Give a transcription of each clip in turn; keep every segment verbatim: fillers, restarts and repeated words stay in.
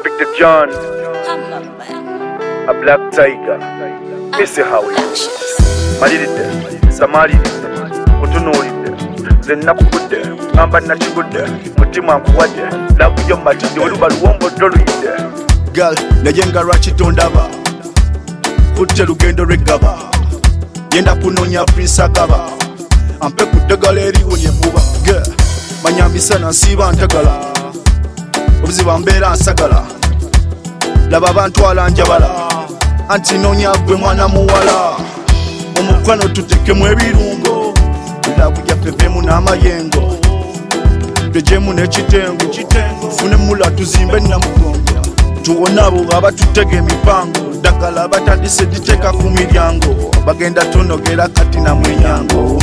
Victor John, a Black Tiger, Missy Howie, Malidite, Samalidite, Mutunolite, Zenakude, Amba Nachude, Mutima Kwade, Labuyo Machide, Oluba Luombo Dolide. Girl, Najenga Ratchet Ondaba, Ute Lugendo Regaba, Yenda Punonya Prince Agaba, Ampe Kutegaleri Uyebuba. Girl, Manyamisana Siva Antagala, Obuziba Mbera Nsagala, Laba Bantwala Njabala, Anti Nonya Gwe Mwana Muwala, Omukwano tutekemu ebirungo, Labu yafevemu n'amayengo, Tujemu n'ekitengo, Fune mula tuzimbe namugongo, tuwona abo abatutega emipango, ddagala abatandise diteka ku miryango, bagenda tonogera kati na mwenyango.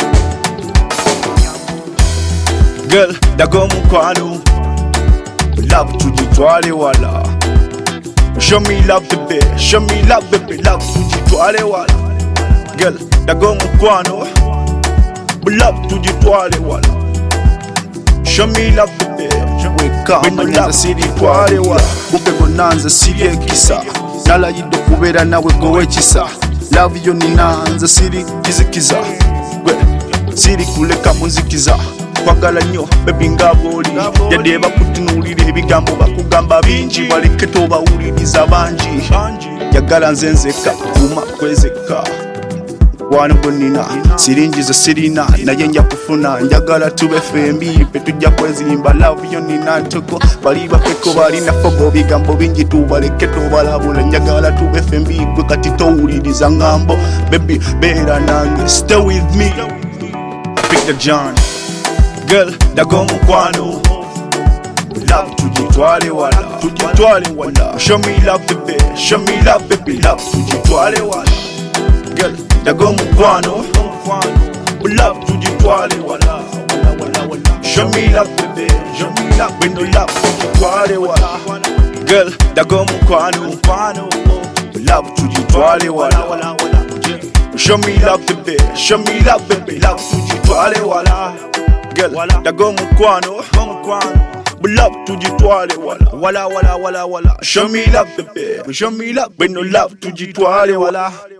Girl, daga omukwano, love tugitwale wala. Show me love baby, show me love baby, love tugitwale wala. Girl, daga omukwano, love tugitwale wala. Show me love baby, weka love sitwale wala. Bupe bonanza siri ekisa, nala yido kubera nawe gowe kisa. Love yo ninanza siri kizikiza, gwe siri kuleka muzikiza. Kwagala nnyo baby ngaboli, yadde bakutunuulira ebigambo bakugamba bingi, baleke tobawuliriza bangi. Yagala nze nzekka kuma kwezekka, wano gonina siringizo sirina naye nja kufuna, njagala tube fembi pe tujja kwezimba. Love yo nina ntoko bali bafeko balina fogo bigambo bingi, tubaleke tobalabula, njagala tube fembi gwe kati towuliriza ngambo. Baby beera nange, stay with me. Victor John. Girl, daga omukwano, love tugitwale wala, tugitwale wala. Show me love baby, show me love baby, love tugitwale wala. Girl, daga omukwano, love tugitwale wala. Show me love baby, show me love baby, love tugitwale wala. Girl, daga omukwano, love tugitwale wala. Show me love baby, show me love baby, love tugitwale wala. Girl, daga omukwano, love tugitwale wala. Wala wala wala wala. Show me love baby, show me love, when no love tugitwale wala.